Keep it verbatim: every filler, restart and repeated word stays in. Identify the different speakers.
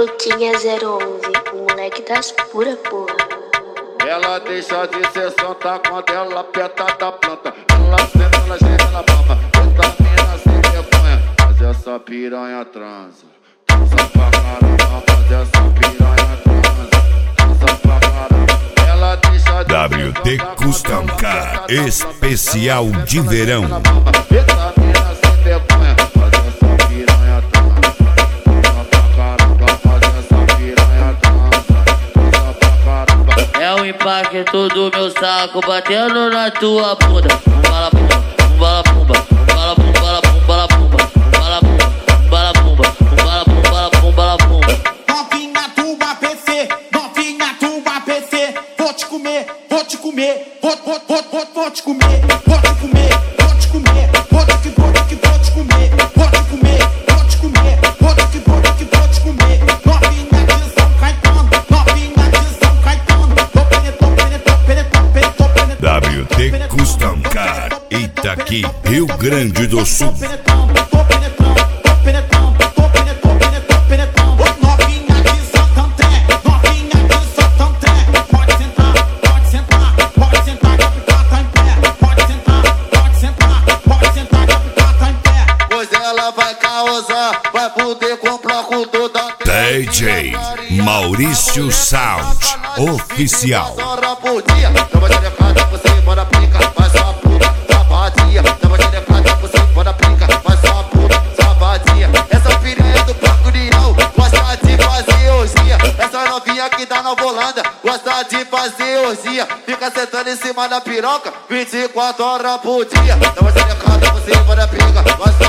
Speaker 1: Luquinha zero onze, o moleque das pura porra.
Speaker 2: Ela deixa de ser santa quando ela aperta da planta. Ela senta, ela chega, ela baba. Essa mina sem vergonha, mas essa piranha transa. Transa pra caramba, mas essa piranha transa. Transa pra caramba. Ela deixa de
Speaker 3: W D Custom Car especial de verão.
Speaker 2: Essa mina sem vergonha, mas essa piranha transa. Transa pra caramba, mas essa piranha transa. Transa pra caramba.
Speaker 4: É o impacto do meu saco batendo na tua bunda. Um bala pumba, um bala pumba, um bala pumba, bala pumba, bala pumba, um bala pumba, um bala pumba, um bala pumba, bala pumba, bala pumba.
Speaker 5: Novinha tua P C, novinha tua P C, vou te comer, vou te comer, vou, vou, vou, vou, vou te comer, vou te comer, vou te comer, vou te que vou te que vou te comer, vou te comer, vou te comer, vou te que vou te que vou te comer. Novinha de São Caetano, novinha de São Caetano, tô penetrou, penetrou, penetrou, penetrou, penetrou.
Speaker 3: W D Custom Car Itaqui, Rio Grande do Sul.
Speaker 5: Tô penetrando, tô penetrando, tô penetrando, tô penetrando, penetrando, penetrando. Novinha de Santo André, novinha de Santo André. Pode sentar, pode sentar, pode sentar, que a pica tá em pé. Pode sentar, pode sentar, pode sentar, que a pica tá em pé.
Speaker 2: Pois ela vai causar, vai poder comprar com toda a
Speaker 3: D J Maurício Sound Oficial.
Speaker 2: hora por dia. Tava xerecada, você bora pica, faz só puta, sabadia. Tava xerecada, você bora pica, faz só puta, sabadia. Essa piranha do Procurial gosta de fazer orgia. Essa novinha que tá na Volanda gosta de fazer orgia. Fica sentando em cima da piroca vinte e quatro horas por dia. Tava xerecada, você bora pica, faz